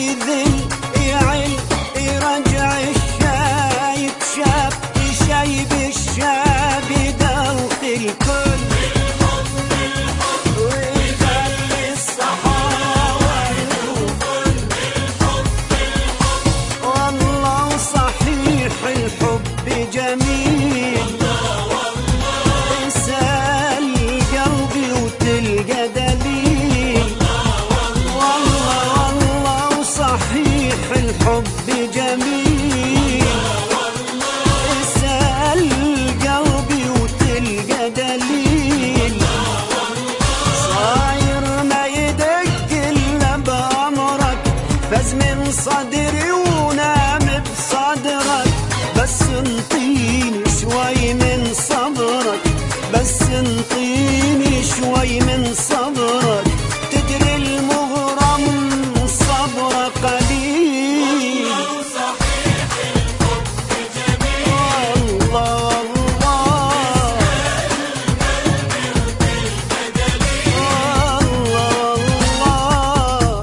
يذل يعل يرجع الشايب شاب يشيب الشاب يدوخ الكل ويخلي الصحاوة الكل والله صحيح الحب جميل اسأل قلبي وتلقى دليل والله صحيح الحب جميل اسأل قلبي وتلقى دليل صاير ما يدق إلا بأمرك فاز من صدري ونام بصدرك بس انطيني شوي من صبرك بس انطيني شوي من صبرك تدري المغرم صبره قليل صحيح الحب جميل الله الله الله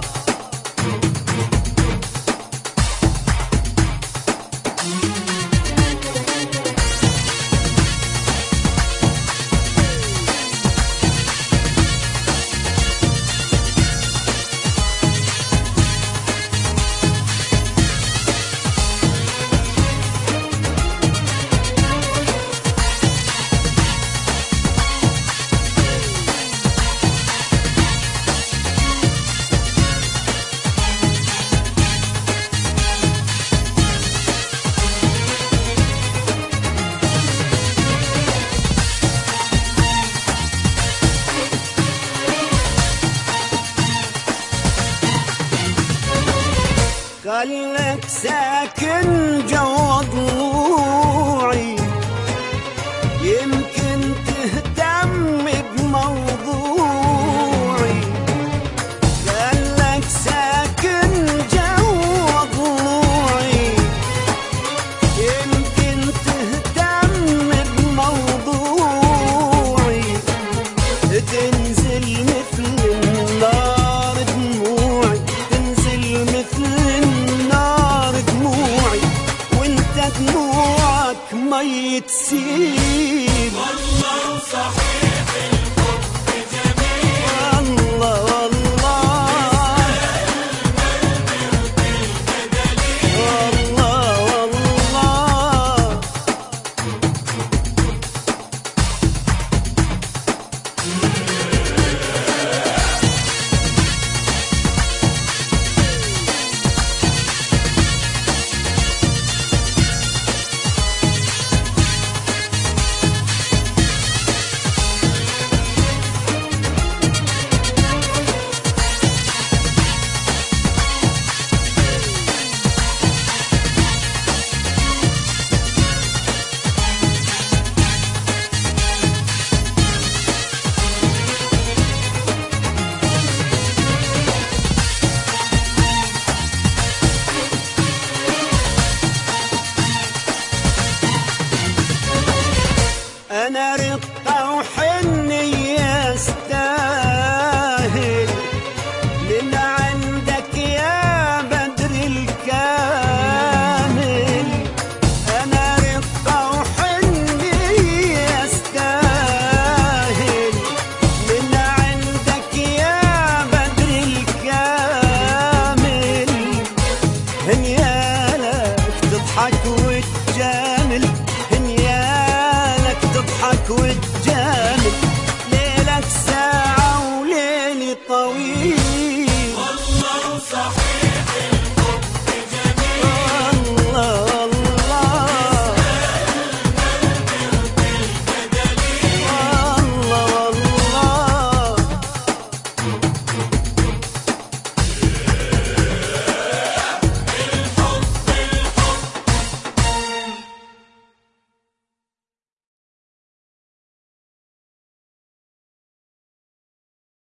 خلك ساكن جوا ضلوعي يمكن تهتم بموضوعي خلك ساكن جوا ضلوعي يمكن تهتم بموضوعي تنزل مثل النار دموعي تنزل مثل النار دموعي وانت دموعك ما يتسيب والله صحيح الحب جميل الله الله الله أنا رقة وحنية استاهل من عندك يا بدر الكامل أنا رقة وحنية استاهل من عندك يا بدر الكامل هنيالك تضحك وتجامل هنيالك تضحك وتجامل